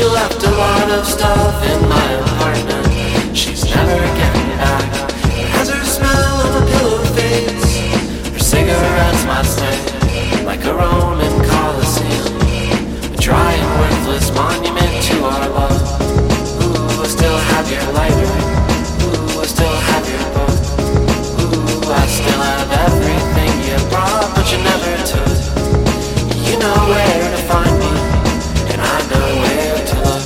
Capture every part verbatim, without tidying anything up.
left a lot of stuff in my apartment. She's never getting back. As her smell of a pillow fades, her cigarettes might stay like a Roman Colosseum, a dry and worthless monument to our love. Ooh, I still have your lighter. Ooh, I still have your book. Ooh, I still have everything you brought, but you never took. You know where to find me, and I know where to look.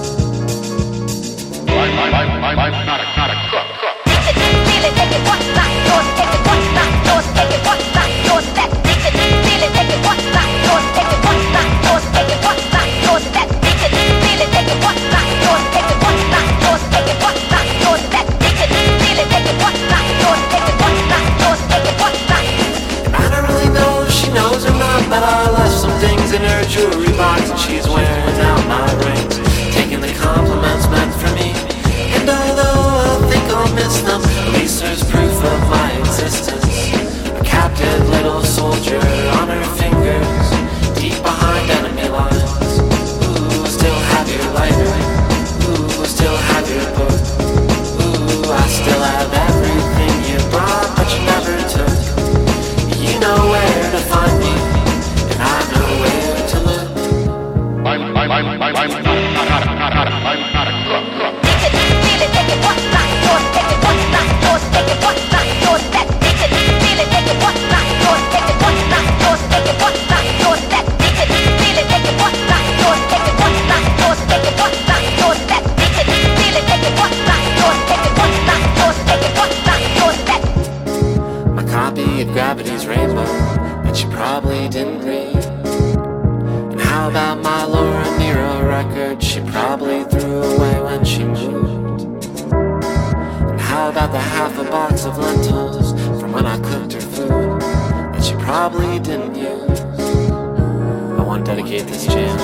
I'm, I'm, I'm, I'm, I'm not a, not a cook. Feel it, take it, what's not yours? Take it, what's not yours? Take it, what's not yours? That's it. Feel it, take it, what's not yours? Take it, what's not yours? Take it, what's not yours? That's it. Feel it, take it, what's not yours? Take it, what's not yours? Take it, what's not yours? That's it. Feel it, take it, what's not yours? Take it, what's not yours? Take it, what's not yours? I don't really know if she knows or not, but I left some things in her jewelry box, and she's wearing out my rings, taking the compliments meant for me. And although I think I'll miss them, at least there's proof of my existence. A captive little soldier on her fingers, deep behind enemy lines. Ooh, I still have your lighter. Ooh, I still have your book. Ooh, I still have everything you brought, but you never took. You know where to find me, and I know where to look. I'm, I'm, I'm, I'm, I'm not, not, not, not, not, I'm not a cook. cook. Feel it, take it, what's not yours? Take it, what's not yours? Take it, what's not yours? That's it. Feel it, take it, what's not yours? Take it, what's not yours? Take it, what's not yours? That's it. Feel it, take it, what's not yours? Take it, what's not yours? Take it, what's not yours? That's it. Feel it, take it, what's not yours? Take it, what's not yours? Take it, what's not yours? That's it. My copy of Gravity's Rainbow that you probably didn't read. And how about my Laura Nyro record she probably threw away when she moved? And how about the half a box of lentils from when I cooked her food that she probably didn't use? I want to dedicate this jam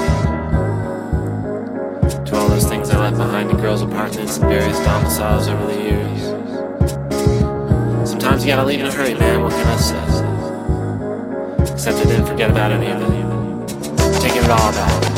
to all those things I left behind in girls' apartments and various domiciles over the years. Sometimes you gotta leave in a hurry, man, what can I say? Except I didn't forget about any of it. Taking it all back.